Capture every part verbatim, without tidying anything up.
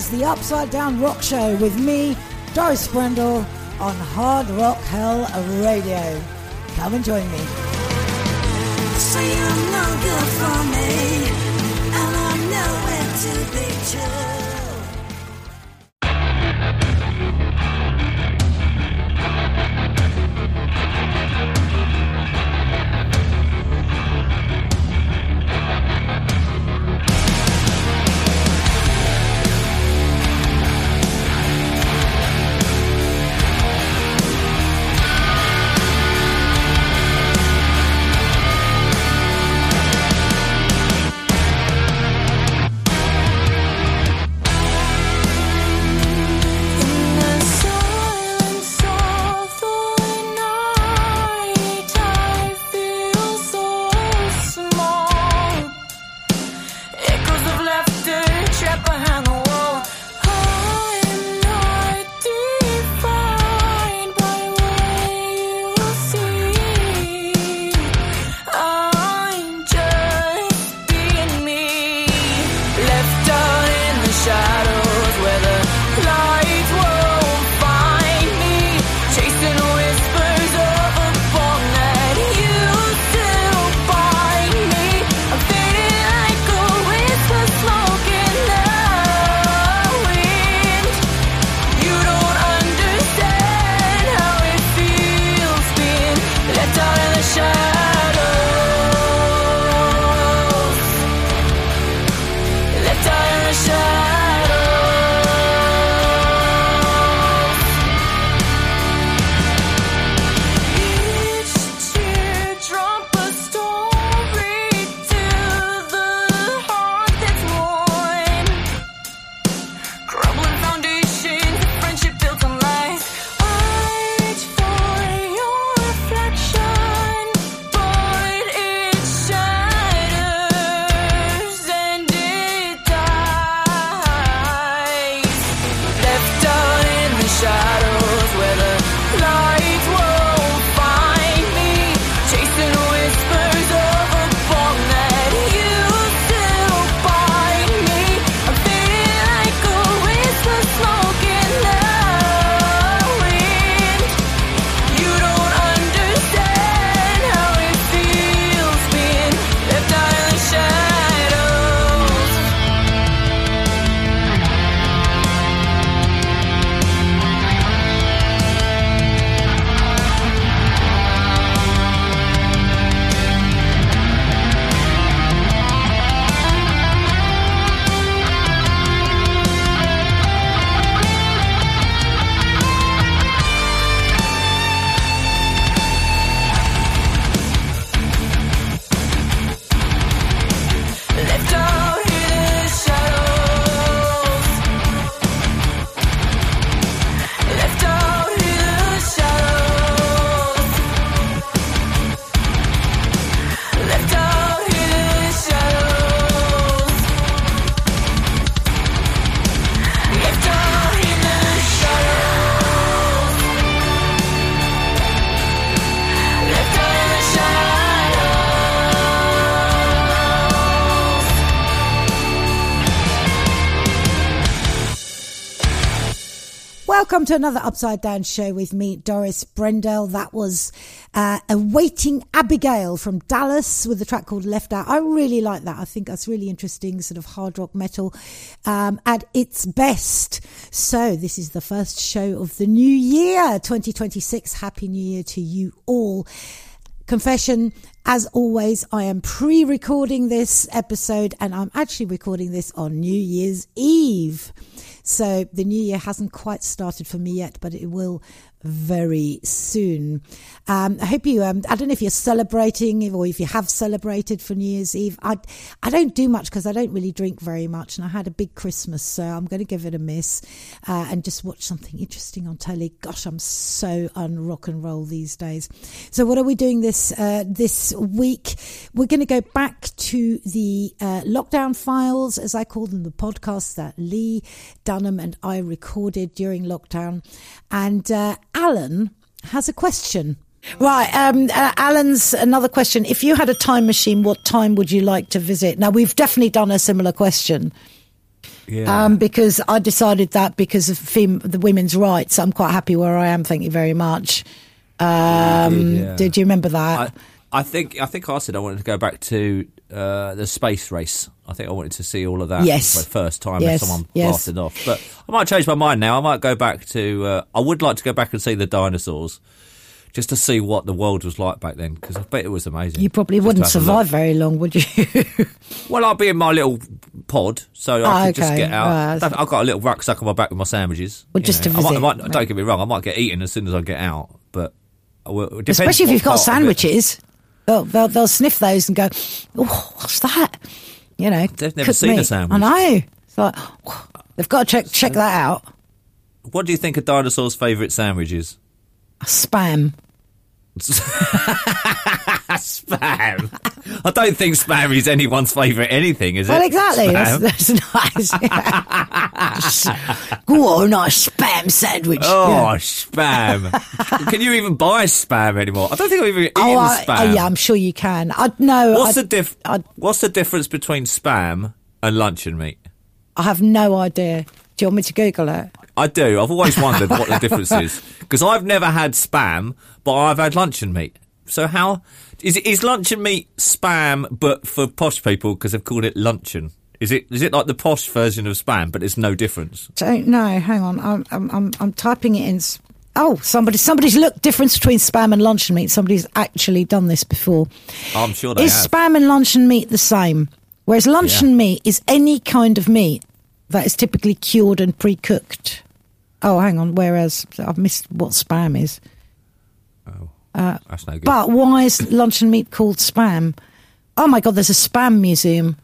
is the Upside Down Rock Show with me, Doris Brendel, on Hard Rock Hell Radio. Come and join me. Say I'm no good for me, and I'm nowhere to be true. Welcome to another Upside Down show with me, Doris Brendel. That was uh, Awaiting Abigail from Dallas with a track called Left Out. I really like that. I think that's really interesting, sort of hard rock metal um, at its best. So this is the first show of the new year, twenty twenty-six. Happy New Year to you all. Confession, as always, I am pre-recording this episode and I'm actually recording this on New Year's Eve. So the new year hasn't quite started for me yet, but it will very soon. Um, I hope you, um, I don't know if you're celebrating or if you have celebrated for New Year's Eve. I, I don't do much because I don't really drink very much and I had a big Christmas, so I'm going to give it a miss uh, and just watch something interesting on telly. Gosh, I'm so un rock and roll these days. So what are we doing this, uh, this week? We're going to go back to the uh, lockdown files, as I call them, the podcasts that Lee Dunham and I recorded during lockdown. And uh, Alan has a question. Right, um, uh, Alan's another question. If you had a time machine, what time would you like to visit? Now, we've definitely done a similar question. Yeah. Um, because I decided that because of fem- the women's rights, I'm quite happy where I am. Thank you very much. Um, did, yeah. did you remember that? I, I think I think I said I wanted to go back to uh, the space race. I think I wanted to see all of that Yes. for the first time Yes, if someone yes. blasted off. But I might change my mind now. I might go back to. Uh, I would like to go back and see the dinosaurs, just to see what the world was like back then, because I bet it was amazing. You probably Just to wouldn't have a look. survive very long, would you? Well, I'll be in my little pod, so Oh, I can just okay. get out. Right. I've I've got a little rucksack on my back with my sandwiches. Well, you just know. to I might, I visit, might, right. don't get me wrong, I might get eaten as soon as I get out, but I will, it depends Especially if what you've got part of it. sandwiches. They'll, they'll, they'll sniff those and go, oh, what's that? You know, They've never cooked seen a meat. sandwich. I know. It's like, oh, they've got to check check that out. What do you think of dinosaurs' favourite sandwiches? Spam. Spam. I don't think spam is anyone's favourite anything, is it? Well, exactly. Spam? That's, that's nice. Yeah. Just, go on, nice spam sandwich. Oh, Yeah. spam. Can you even buy spam anymore? I don't think I've even eaten Oh, I, spam. oh, yeah, I'm sure you can. I no. What's I, the diff- I, What's the difference between spam and luncheon meat? I have no idea. Do you want me to Google it? I do. I've always wondered what the difference is, because I've never had spam, but I've had luncheon meat. So how is it? Is luncheon meat spam, but for posh people because they've called it luncheon? Is it? Is it like the posh version of spam, but it's no difference? Don't know. Hang on. I'm I'm I'm, I'm typing it in. s- Oh, somebody somebody's looked difference between spam and luncheon meat. Somebody's actually done this before. I'm sure they Is have. spam and luncheon meat the same? Whereas luncheon Yeah. meat is any kind of meat that is typically cured and pre-cooked. Oh, hang on. Whereas I've missed what spam is. Oh, Uh, that's no good. But why is luncheon meat called spam? Oh my God, there's a spam museum.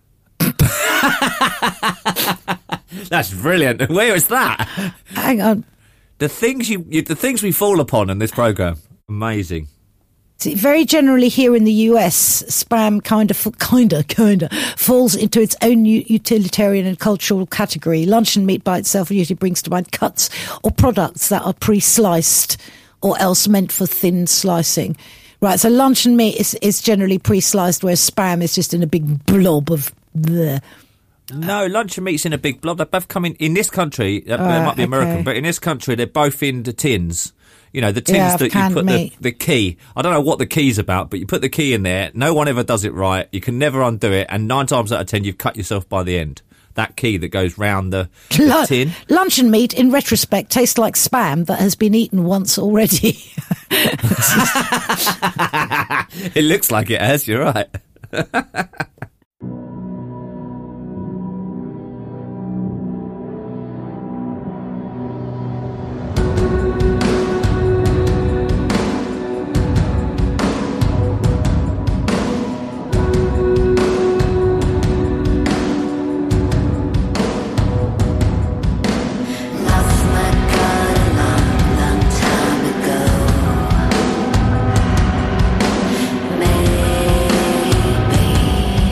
That's brilliant. Where is that? Hang on. The things you, you, the things we fall upon in this program, amazing. See, very generally here in the U S, spam kind of, kind of, kind of falls into its own u- utilitarian and cultural category. Luncheon meat by itself usually brings to mind cuts or products that are pre-sliced or else meant for thin slicing. Right, so luncheon meat is, is generally pre-sliced, whereas spam is just in a big blob of bleh. No, luncheon meat's in a big blob. They both come in, in this country, uh, they Uh, might be American, okay. but in this country, they're both in the tins. You know, the tins Yeah, that you canned put the, meat. the key. I don't know what the key's about, but you put the key in there. No one ever does it right. You can never undo it. And nine times out of ten, you've cut yourself by the end. That key that goes round the, the Lun- tin. Luncheon meat, in retrospect, tastes like spam that has been eaten once already. It looks like it has, you're right. Lost my God a long, long time ago. Maybe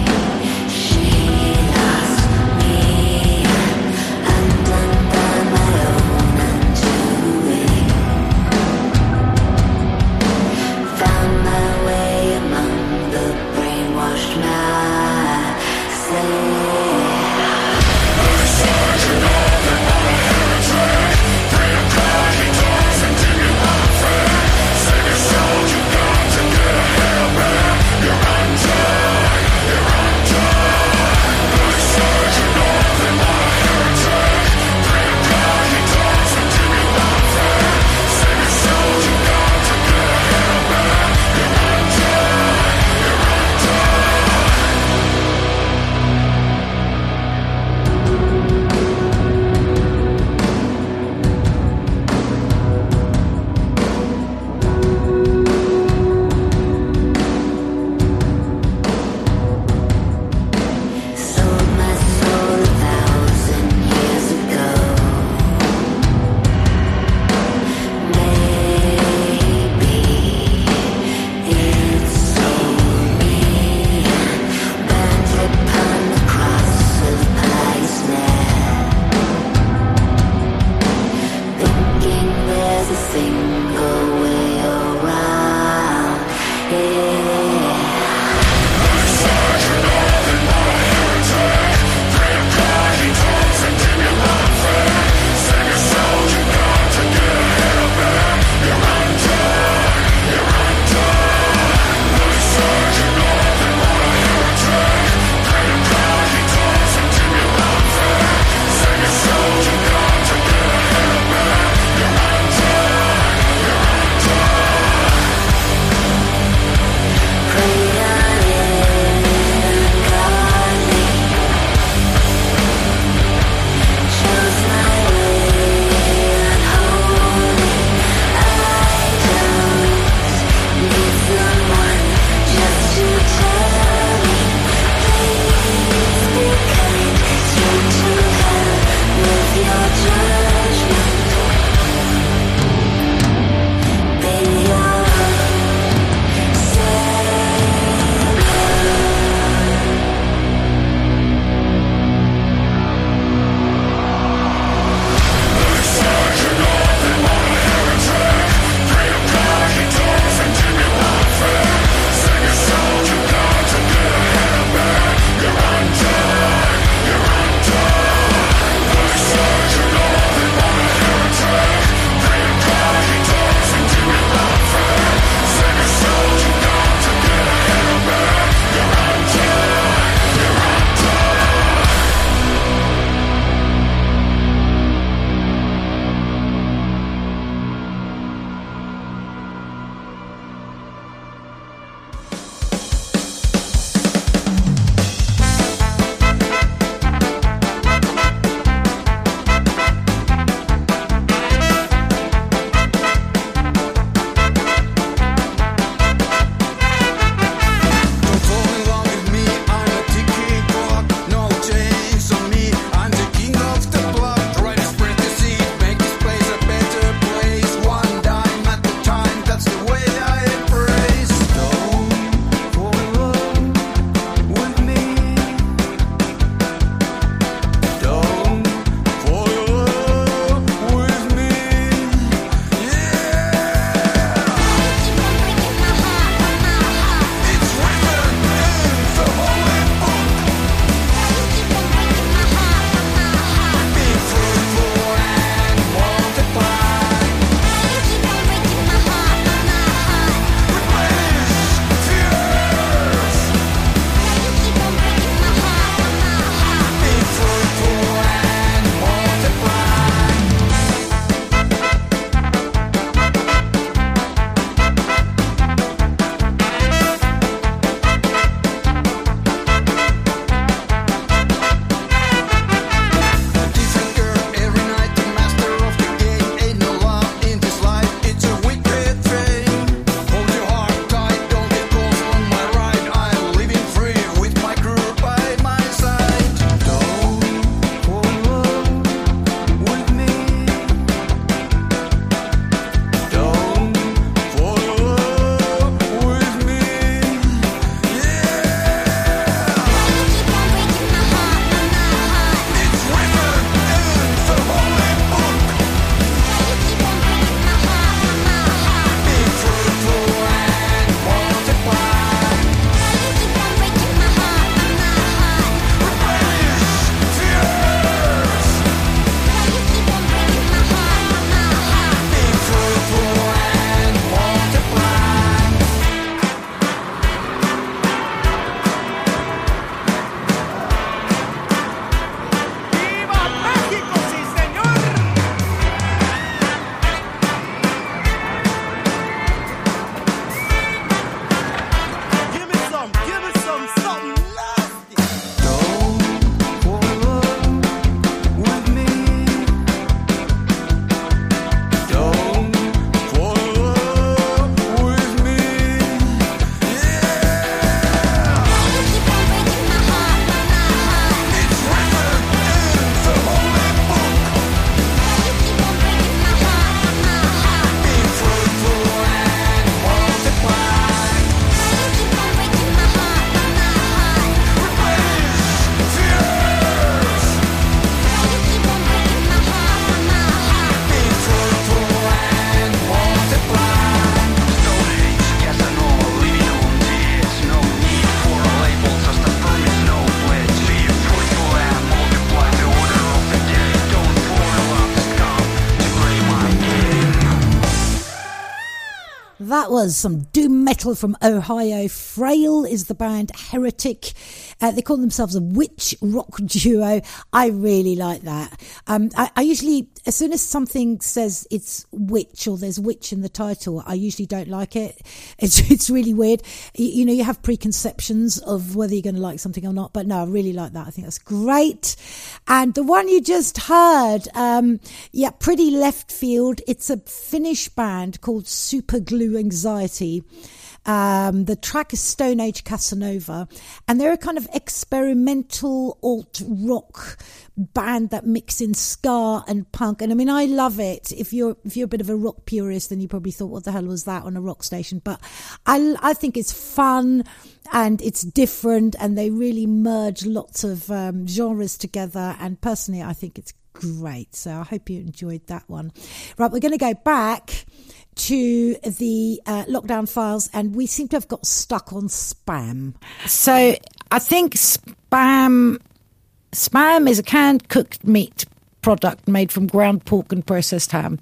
that was some doom metal from Ohio. Frail is the band. Heretic. Uh, they call themselves a witch rock duo. I really like that. Um, I, I usually, as soon as something says it's witch or there's witch in the title, I usually don't like it. It's it's really weird. You, you know, you have preconceptions of whether you're going to like something or not. But no, I really like that. I think that's great. And the one you just heard, um, yeah, pretty left field. It's a Finnish band called Super Glue Anxiety. Um, the track is Stone Age Casanova, and they're a kind of experimental alt rock band that mix in ska and punk. And I mean, I love it. If you're if you're a bit of a rock purist, then you probably thought, what the hell was that on a rock station? But I I think it's fun and it's different, and they really merge lots of um, genres together. And personally, I think it's great. So I hope you enjoyed that one. Right, we're going to go back to the uh, lockdown files, and we seem to have got stuck on spam. So I think spam spam is a canned cooked meat product made from ground pork and processed ham.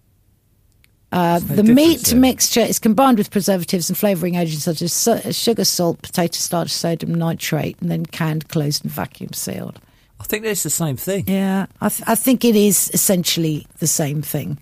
Uh, the meat there. mixture is combined with preservatives and flavouring agents such as su- sugar, salt, potato starch, sodium nitrate, and then canned, closed and vacuum sealed. I think it's the same thing. Yeah, I, th- I think it is essentially the same thing.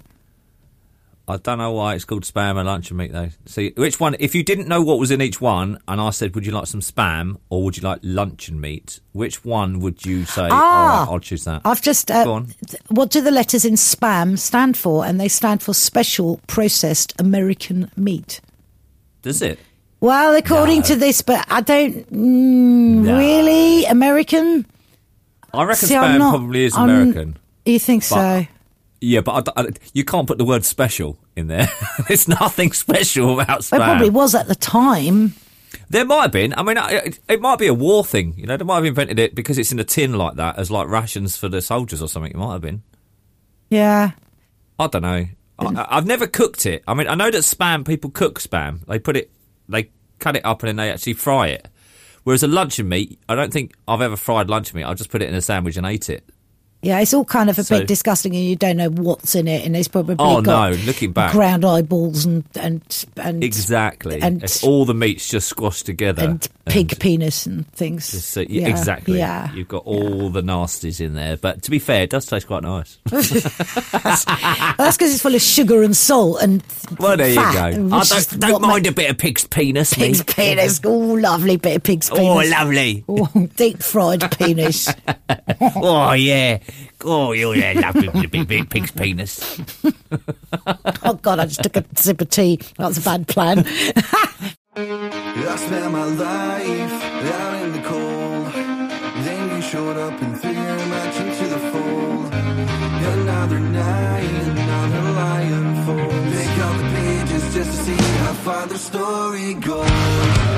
I don't know why it's called spam and luncheon meat, though. See, which one, if you didn't know what was in each one, and I said, would you like some spam or would you like luncheon meat, which one would you say, ah, all right, I'll choose that? I've just, uh, Go on. Th- what do the letters in spam stand for? And they stand for Special Processed American Meat. Does it? Well, according no. to this, but I don't, mm, no. really? American? I reckon See, spam not, probably is I'm, American. You think so? Yeah, but I, I, you can't put the word special in there. There's nothing special about spam. It probably was at the time. There might have been. I mean, it, it might be a war thing. You know, they might have invented it because it's in a tin like that as like rations for the soldiers or something. It might have been. Yeah. I don't know. I, I've never cooked it. I mean, I know that spam, people cook spam. They put it, they cut it up and then they actually fry it. Whereas a luncheon meat, I don't think I've ever fried luncheon meat. I just put it in a sandwich and ate it. Yeah, it's all kind of a so, bit disgusting, and you don't know what's in it, and it's probably oh got no, looking back, ground eyeballs and and and exactly, and it's all the meats just squashed together, and pig and penis and things. Just, uh, yeah, yeah, exactly. Yeah, you've got all yeah. the nasties in there, but to be fair, it does taste quite nice. that's because it's full of sugar and salt and well, there fat, you go. I don't, don't mind a bit of pig's penis. Pig's me. penis, oh lovely bit of pig's penis. Oh, lovely, oh, deep fried penis. Oh yeah. Oh, you're yeah, lovely big, big pig's penis. Oh, God, I just took a sip of tea. That's a bad plan. I spent my life out in the cold. Then you showed up and threw your match into the fold. Another night, another lie unfolds. Pick up the pages just to see how far the story goes.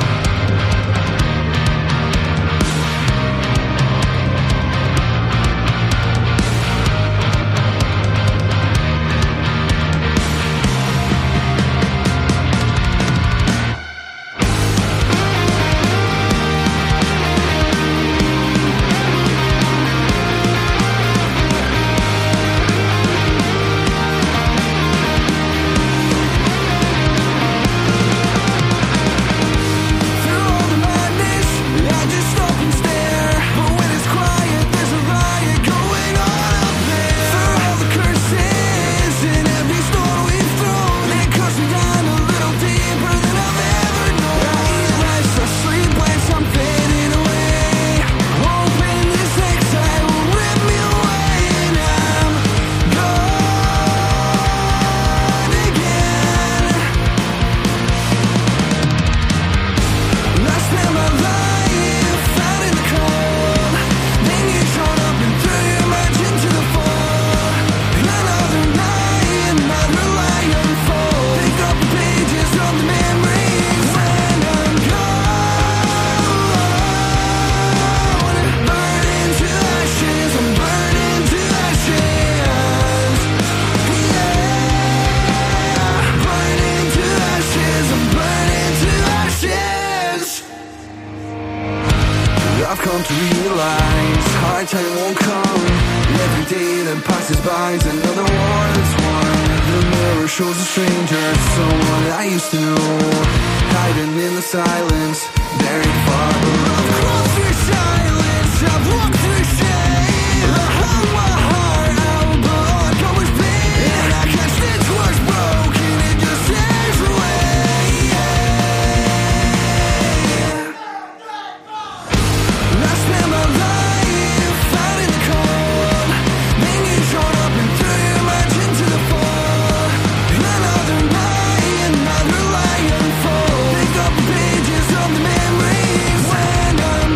Time won't come. Every day that passes by is another war that's won. The mirror shows a stranger, someone I used to know, hiding in the silence, buried far below. I've crawled through silence, I've walked through shame, I hung my heart out, but all I got was pain. And I can't stitch what's broken, it just tears away. I spent my life out in the cold, then you showed up and threw your match into the fire. Another night, another lie unfold. Pick up the pages of the memories when I'm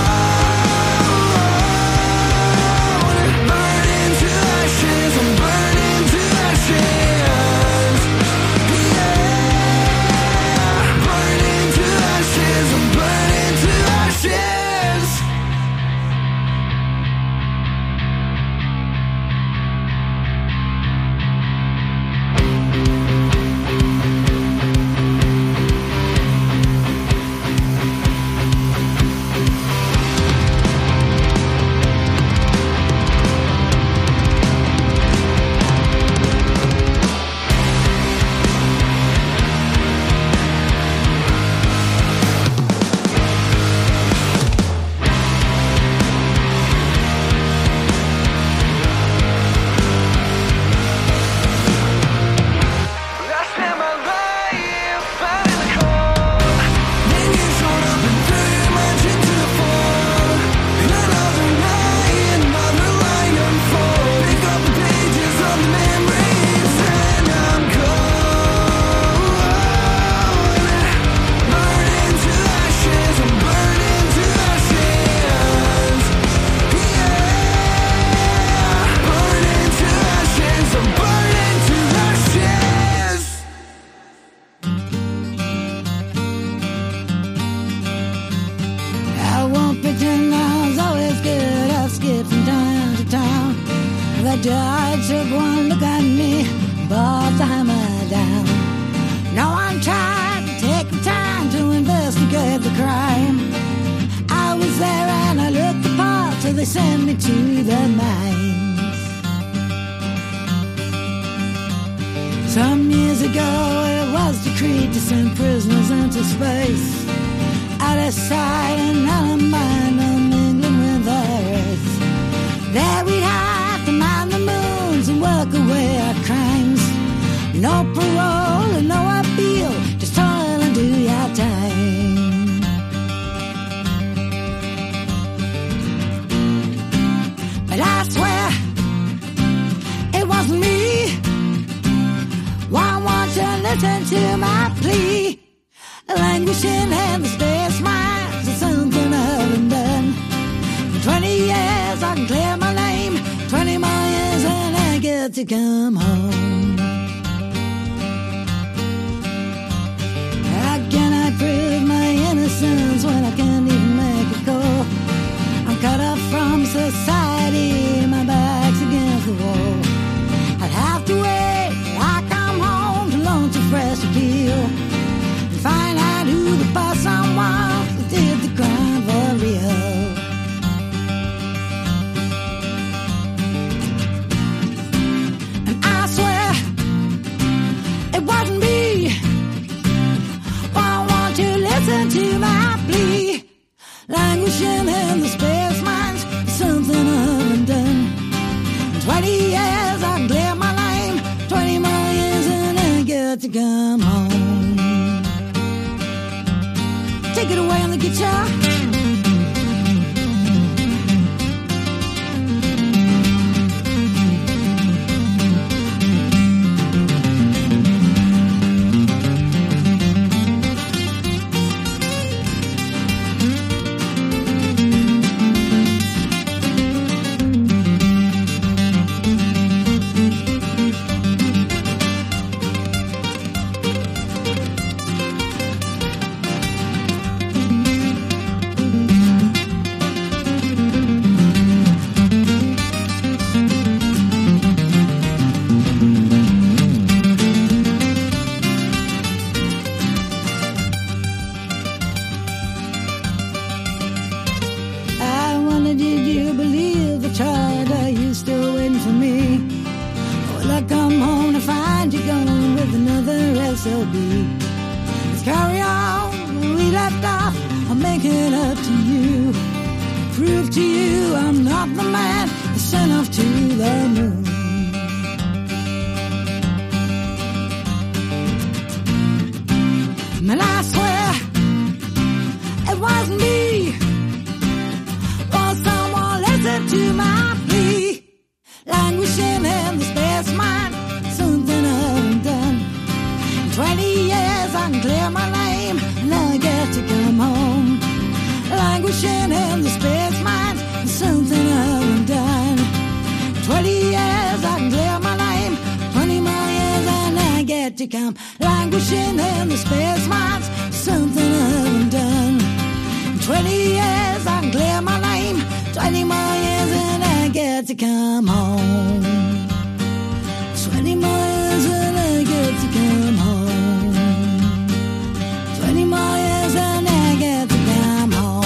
gone. Burn into ashes, I'm burning to ashes. Yeah, burn into ashes, I'm burning to ashes. I spent my life out in the cold, then you showed up and threw your match into the fire. Another night, another lie unfold. Pick up the pages of the memories and I'm gone. Burn into ashes, I'm burning to ashes. Yeah, burn into ashes, I'm burning to ashes. I won't pretend I was always good. I've skipped from town to town. The judge took one look at me, brought the hammer down. No one tried to take the time to investigate the crime. I was there and I looked the part, so they sent me to the mines. Some years ago it was decreed to send prisoners into space. Out of sight and out of mind, mingling with the earth. There we'd have to mind the moons and work away our crimes. No parole and no appeal, just toil and do your time. But I swear it wasn't me. Why won't you listen to my plea? Languishing in the space mines is something I haven't done. For twenty years I can clear my name, twenty more years and I get to come home. How can I prove my innocence when I can't even make a call? I'm cut off from society, my back's against the wall. I'd have to wait till I come home to launch a fresh appeal. Find out who the boss on was that did the crime for real. And I swear it wasn't me. Why won't you listen to my plea? Languishing in the space mines is something I haven't done. In twenty years I can clear my name, twenty more years and I get to come home. Take it away on the guitar. guess there'll be. Let's carry on where we left off. I'll make it up to you. Prove to you I'm not the man that sent off to the moon. And I swear it wasn't me. Or someone listen to my plea. Languishing in the space mine, something I haven't done. In twenty years I can clear my name and I get to come home. Languishing in the space mine, something I haven't done. In twenty years I can clear my name, twenty more years and I get to come. Languishing in the space mines, something I haven't done. In twenty years I can clear my name, twenty more years and I get to come home. Twenty more years and I get to come home. Twenty more years and I get to come home.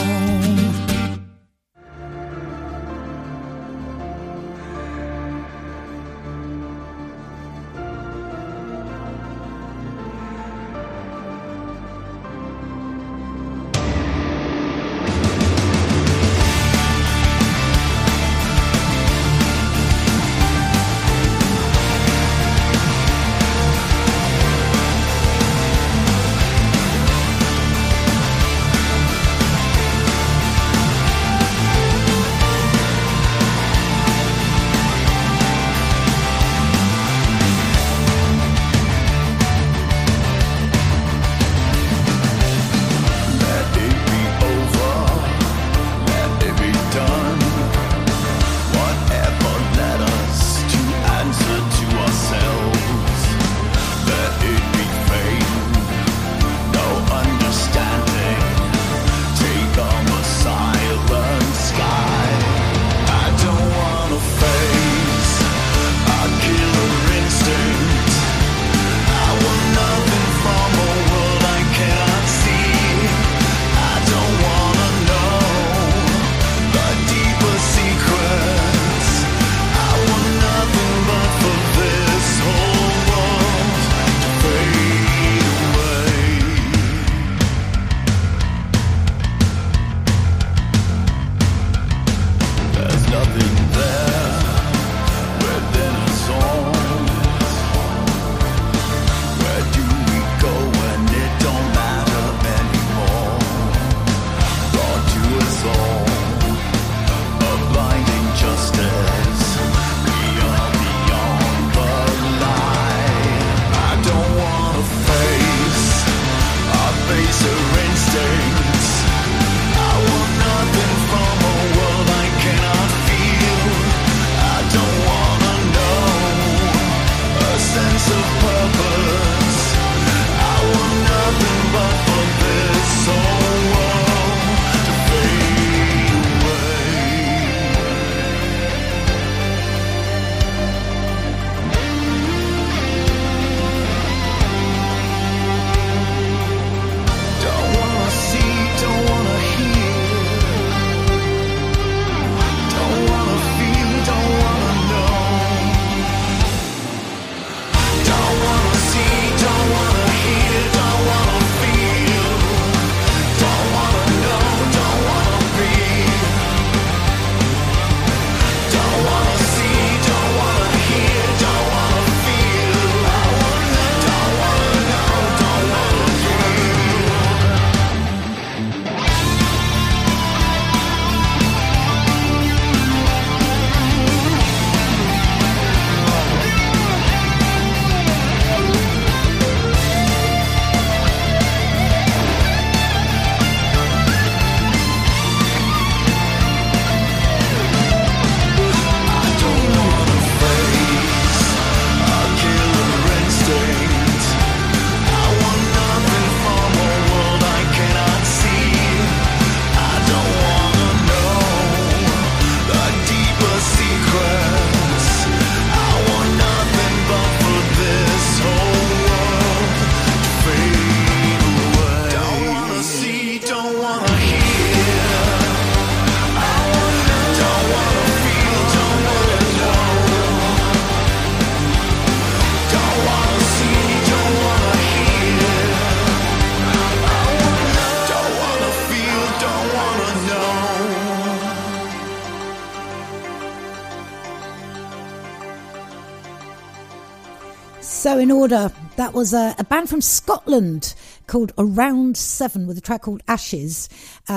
So in order, that was a, a band from Scotland called Around Seven with a track called Ashes,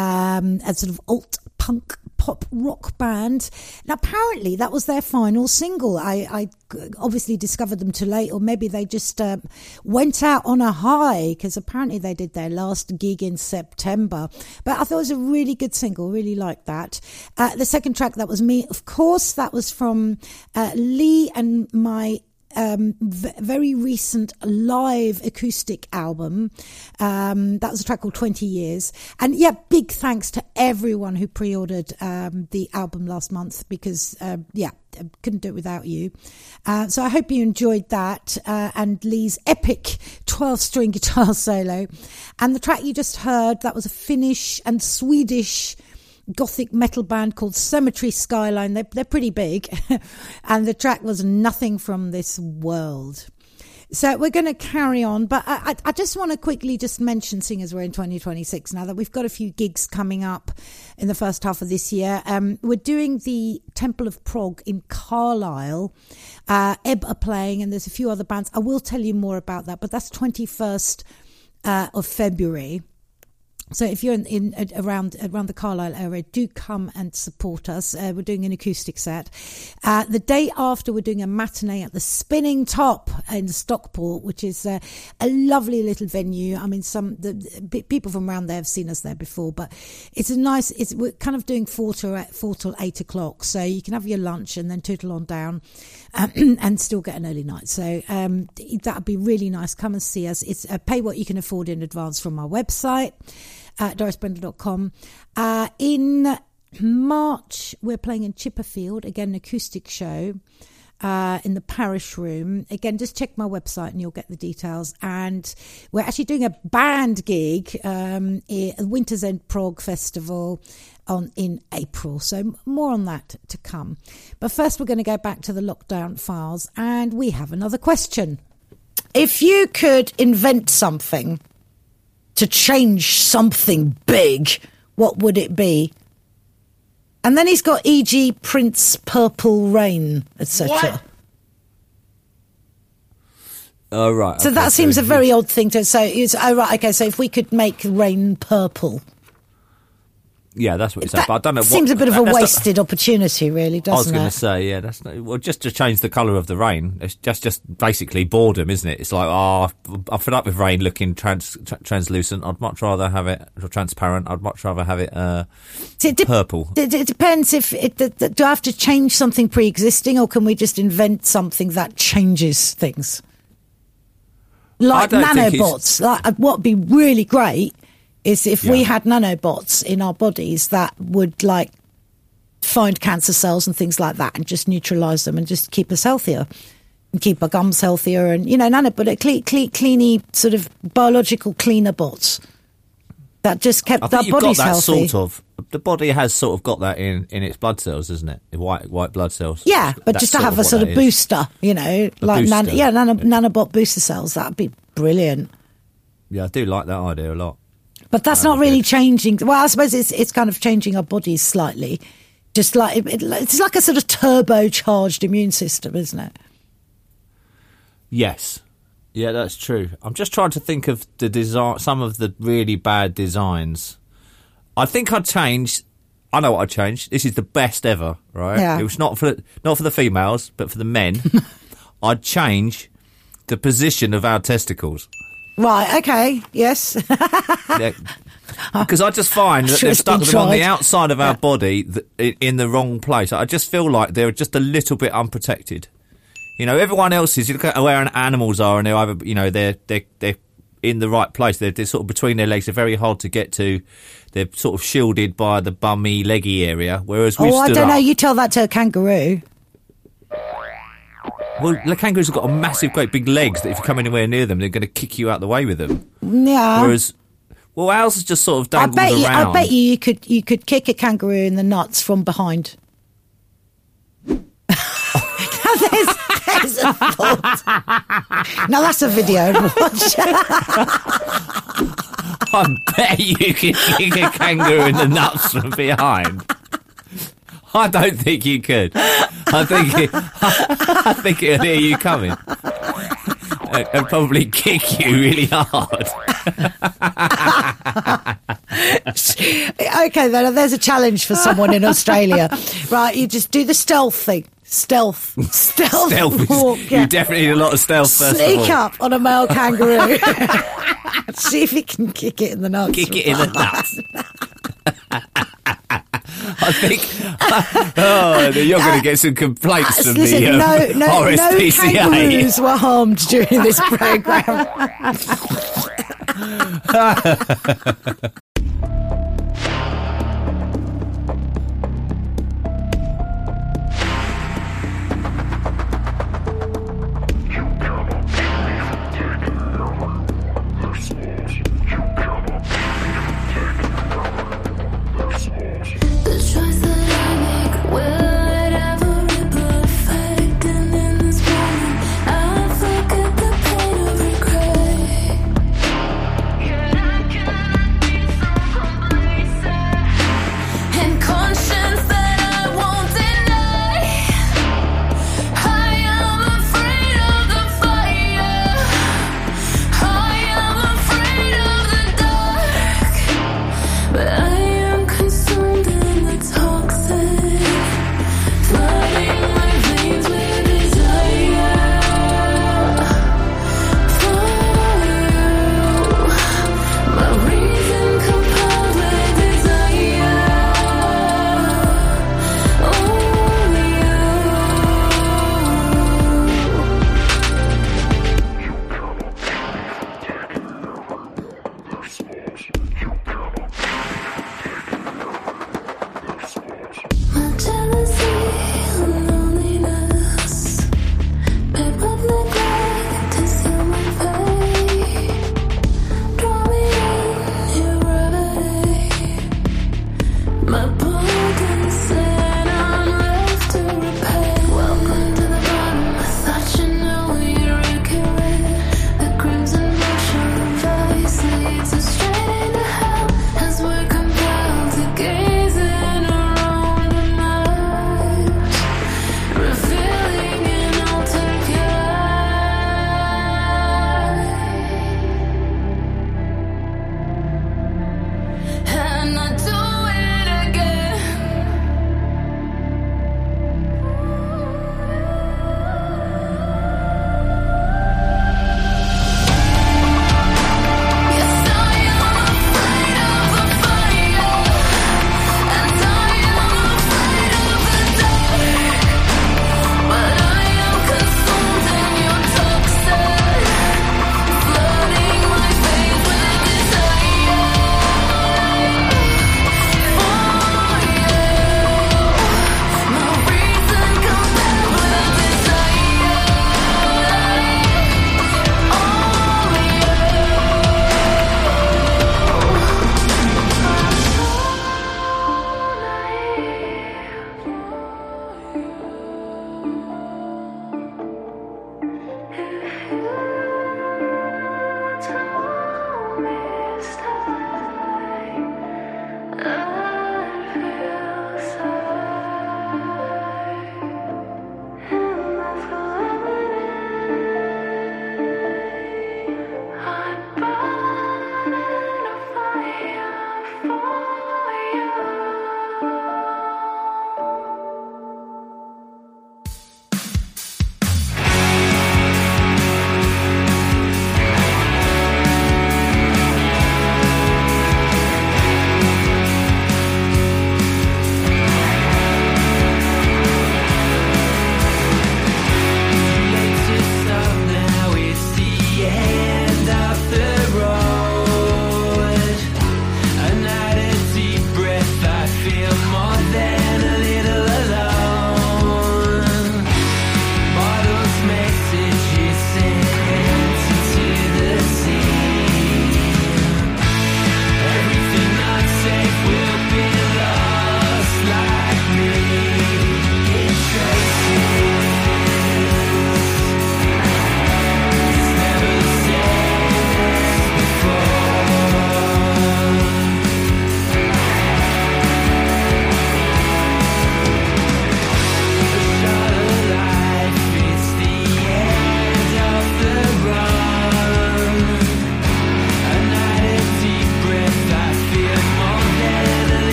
um, a sort of alt punk pop rock band. Now apparently that was their final single. I, I obviously discovered them too late, or maybe they just uh, went out on a high, because apparently they did their last gig in September. But I thought it was a really good single, really liked that. Uh, the second track, that was Me, of course, that was from uh, Lee and my Um, v- very recent live acoustic album. Um, that was a track called twenty years. And yeah, big thanks to everyone who pre-ordered um, the album last month, because uh, yeah, I couldn't do it without you. Uh, so I hope you enjoyed that, uh, and Lee's epic twelve string guitar solo. And the track you just heard, that was a Finnish and Swedish gothic metal band called Cemetery Skyline. They're, they're pretty big. And the track was Nothing from This World. So we're going to carry on, but I, I, I just want to quickly just mention, seeing as we're in twenty twenty-six now, that we've got a few gigs coming up in the first half of this year. Um, we're doing the Temple of Prog in Carlisle. Uh, Ebb are playing, and there's a few other bands. I will tell you more about that, but that's twenty-first uh, of February. So if you're in, in around around the Carlisle area, do come and support us. Uh, we're doing an acoustic set. Uh, the day after, we're doing a matinee at the Spinning Top in Stockport, which is uh, a lovely little venue. I mean, some the, the people from around there have seen us there before, but it's a nice. It's we're kind of doing four to four till eight o'clock, so you can have your lunch and then tootle on down, um, and still get an early night. So um, that'd be really nice. Come and see us. It's uh, pay what you can afford in advance from our website. Uh, doris brendel dot com. Uh, in March, we're playing in Chipperfield, again, an acoustic show uh, in the Parish Room. Again, just check my website and you'll get the details. And we're actually doing a band gig um, at the Winter's End Prog Festival on in April. So more on that to come. But first, we're going to go back to the lockdown files, and we have another question. If you could invent something to change something big, what would it be? And then he's got E G Prince, Purple Rain, et cetera. Oh, right. So okay, that seems so a very odd thing to say. It's, oh, right, okay, so if we could make rain purple. Yeah, that's what you said. But I don't know. What, seems a bit of a that's wasted not, opportunity, really, doesn't it? I was going to say, yeah, that's not, well, just to change the colour of the rain. It's just, just basically boredom, isn't it? It's like, oh, I'm fed up with rain looking trans, tra- translucent. I'd much rather have it or transparent. I'd much rather have it uh, so it de- purple. It, it depends if it, the, the, do I have to change something pre-existing, or can we just invent something that changes things, like nanobots? Like, what would be really great is if yeah. we had nanobots in our bodies that would like find cancer cells and things like that and just neutralise them and just keep us healthier and keep our gums healthier, and, you know, nanobot, clean, clean, cleany sort of biological cleaner bots that just kept I think our you've bodies got that healthy. Sort of, the body has sort of got that in, in its blood cells, isn't it? White white blood cells. Yeah, but That's just to have a sort of is. booster, you know, A like booster. Nan- yeah, nano- nanobot booster cells. That'd be brilliant. Yeah, I do like that idea a lot. But that's That'd not really changing. Well, I suppose it's it's kind of changing our bodies slightly. Just like it, it, it's like a sort of turbocharged immune system, isn't it? Yes. Yeah, that's true. I'm just trying to think of the design, some of the really bad designs. I think I'd change. I know what I'd change. This is the best ever, right? Yeah. It was not for not for the females, but for the men. I'd change the position of our testicles. Right. Okay. Yes. Yeah. Because I just find that Sure, they've it's stuck been them on the tried. outside of our Yeah. body th- in the wrong place. I just feel like they're just a little bit unprotected. You know, everyone else is. You look at where animals are, and they're either, you know, they're they're they're in the right place. They're, they're sort of between their legs. They're very hard to get to. They're sort of shielded by the bummy, leggy area. Whereas we Oh, I stood don't up. know. You tell that to a kangaroo. Well, the kangaroos have got a massive, great big legs that if you come anywhere near them, they're going to kick you out the way with them. Yeah. Whereas, well, ours is just sort of I dangled bet you. around. I bet you. You could. You could kick a kangaroo in the nuts from behind. there's, there's a thought. Now that's a video to watch. I bet you can kick a kangaroo in the nuts from behind. I don't think you could. I think it, I think it'll hear you coming. and, and probably kick you really hard. Okay, then there's a challenge for someone in Australia. Right, you just do the stealth thing. Stealth. Stealth. Stealth. Walk, Is, yeah. You definitely need a lot of stealth first Sneak of all. up on a male kangaroo. See if you can kick it in the nuts. Kick it in the nuts. I think, oh, you're going to get some complaints from Listen, the um, no, no, R S no P C A. kangaroos were harmed during this programme. The choice that I make, will it ever ripple effect? And in this moment, I forget the pain of regret. Yet I cannot be so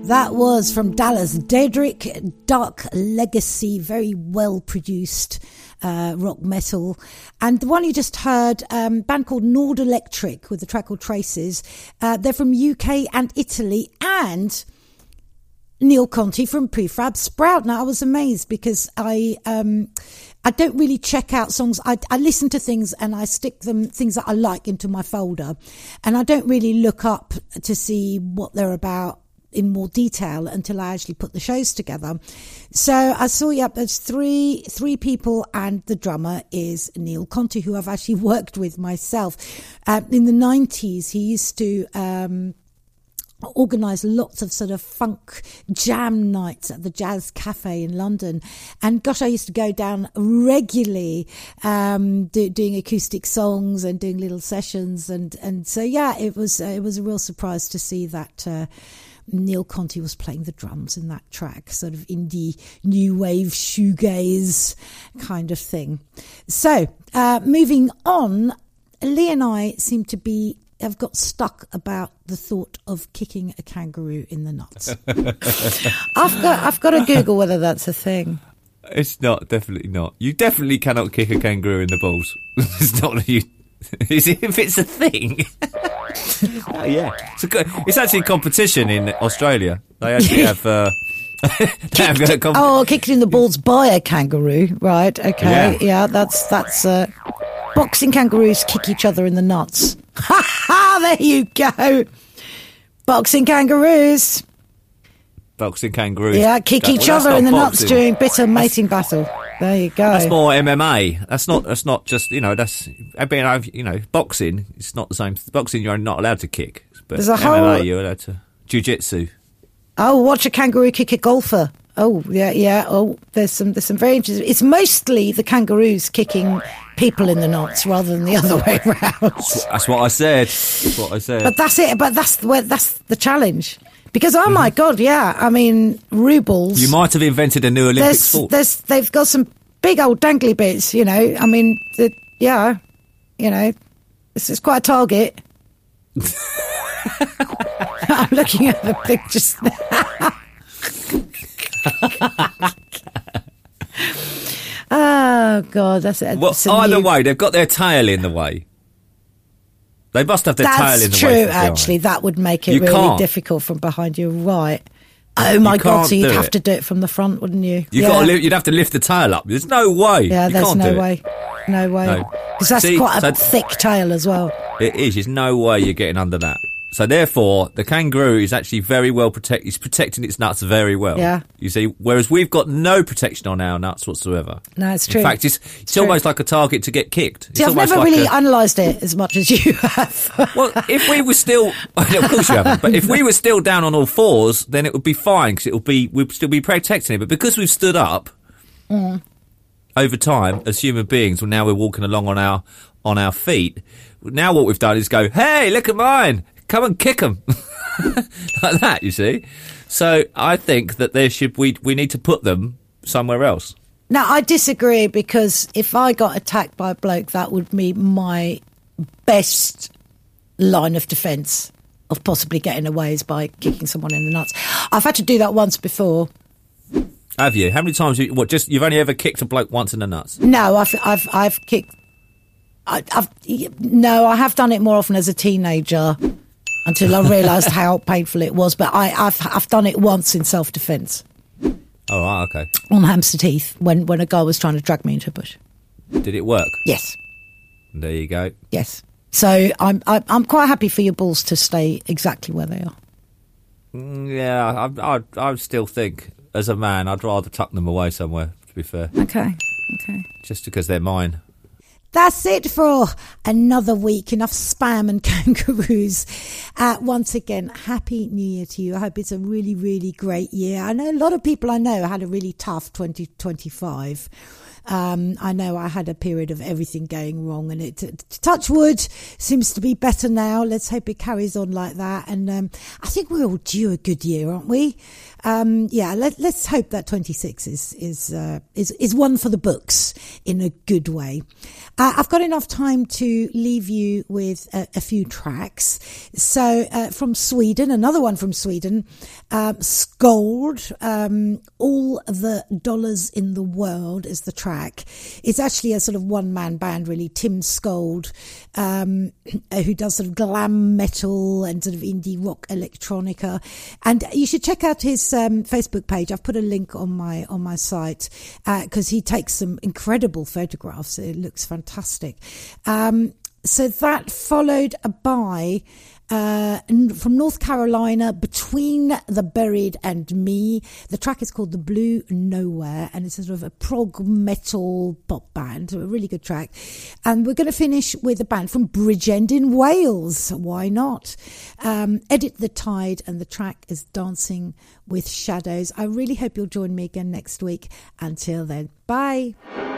That was from Dallas, Daedric, Dark Legacy, very well produced uh, rock metal. And the one you just heard, um, band called Nord Electric with the track called Traces. Uh, they're from U K and Italy, and Neil Conti from Prefab Sprout. Now I was amazed because I um I don't really check out songs. I, I listen to things and I stick them, things that I like, into my folder, and I don't really look up to see what they're about in more detail until I actually put the shows together. So I saw, yep, there's three three people, and the drummer is Neil Conti, who I've actually worked with myself. Uh, in the nineties, he used to um organise lots of sort of funk jam nights at the Jazz Cafe in London, and gosh, I used to go down regularly, um, do, doing acoustic songs and doing little sessions, and and so yeah, it was uh, it was a real surprise to see that uh, Neil Conti was playing the drums in that track, sort of indie new wave shoegaze kind of thing. So uh, moving on, Lee and I seem to be have got stuck about the thought of kicking a kangaroo in the nuts. I've got I've got to Google whether that's a thing. It's not, definitely not. You definitely cannot kick a kangaroo in the balls. It's not you. Is it, if it's a thing? Oh, yeah, it's, a, it's actually a competition in Australia. They actually have. Uh, they have a comp- oh, kicked in the balls by a kangaroo, right? Okay, yeah, yeah that's that's. Uh, boxing kangaroos kick each other in the nuts. Ha ha! There you go. Boxing kangaroos. Boxing kangaroos. Yeah, kick that, each well, other in the boxing. nuts during bitter mating battle. There you go. That's more M M A. That's not. That's not just. You know. That's. I mean, I've, you know, boxing. It's not the same. Boxing, you're not allowed to kick. But There's a M M A, whole- you're allowed to. Jiu-jitsu. Oh, watch a kangaroo kick a golfer. Oh, yeah, yeah. Oh, there's some, there's some very interesting. It's mostly the kangaroos kicking people in the nuts rather than the other way around. That's what I said. That's what I said. But that's it. But that's the that's the challenge. Because oh my god, yeah. I mean, rubles. You might have invented a new Olympic there's, sport. There's, they've got some big old dangly bits. You know, I mean, the, yeah, you know, this is quite a target. I'm looking at the pictures now. Oh god, that's it. Well, either way, they've got their tail in the way. They must have their that's tail in the true, way. That's true, actually. That would make it You really can't. difficult from behind. You're right. Oh my You god, can't so you'd do have it. to do it from the front, wouldn't you? You yeah. got to li- you'd have to lift the tail up. There's no way. Yeah, you there's can't no do way. No way. No. Because that's See, quite a so- thick tail as well. It. It is. There's no way you're getting under that. So therefore, the kangaroo is actually very well protected. It's protecting its nuts very well. Yeah. You see, whereas we've got no protection on our nuts whatsoever. No, it's true. In fact, it's it's, true. almost like a target to get kicked. It's See, I've almost never like really a- analysed it as much as you have. Well, if we were still, of course you haven't, but if we were still down on all fours, then it would be fine because it would be, we'd still be protecting it. But because we've stood up Mm. over time as human beings, well, now we're walking along on our on our feet. Now what we've done is go, hey, look at mine, come and kick them, like that. You see, so I think that there should we we need to put them somewhere else. Now, I disagree because if I got attacked by a bloke, that would be my best line of defence of possibly getting away is by kicking someone in the nuts. I've had to do that once before. Have you? How many times? You, what? Just you've only ever kicked a bloke once in the nuts? No, I've I've I've kicked. I, I've no, I have done it more often as a teenager until I realised how painful it was. But I, I've I've done it once in self defence Oh, right, okay. on Hampstead Heath when when a guy was trying to drag me into a bush. Did it work? Yes, There you go. yes. So I'm I, I'm quite happy for your balls to stay exactly where they are. Mm, Yeah, I, I, I still think, as a man, I'd rather tuck them away somewhere, to be fair. Okay, okay. Just because they're mine. That's it for another week. Enough spam and kangaroos. Uh, once again, Happy New Year to you. I hope it's a really, really great year. I know a lot of people I know had a really tough twenty twenty-five. Um, I know I had a period of everything going wrong, and it, t- touch wood, seems to be better now. Let's hope it carries on like that. And um, I think we're all due a good year, aren't we? um, yeah, let, let's hope that twenty-six is is uh, is is one for the books in a good way. Uh, I've got enough time to leave you with a, a few tracks. So uh, from Sweden, another one from Sweden, um, Skold, um, All the Dollars in the World is the track. It's actually a sort of one-man band, really. Tim Skold, um, who does sort of glam metal and sort of indie rock electronica. And you should check out his um, Facebook page. I've put a link on my on my site because uh, he takes some incredible photographs. It looks fantastic. Fantastic. Um, so that followed by uh, from North Carolina, Between the Buried and Me. The track is called The Blue Nowhere, and it's sort of a prog metal pop band. A really good track. And we're going to finish with a band from Bridgend in Wales. Why not? Um, Edit the Tide, and the track is Dancing with Shadows. I really hope you'll join me again next week. Until then, bye.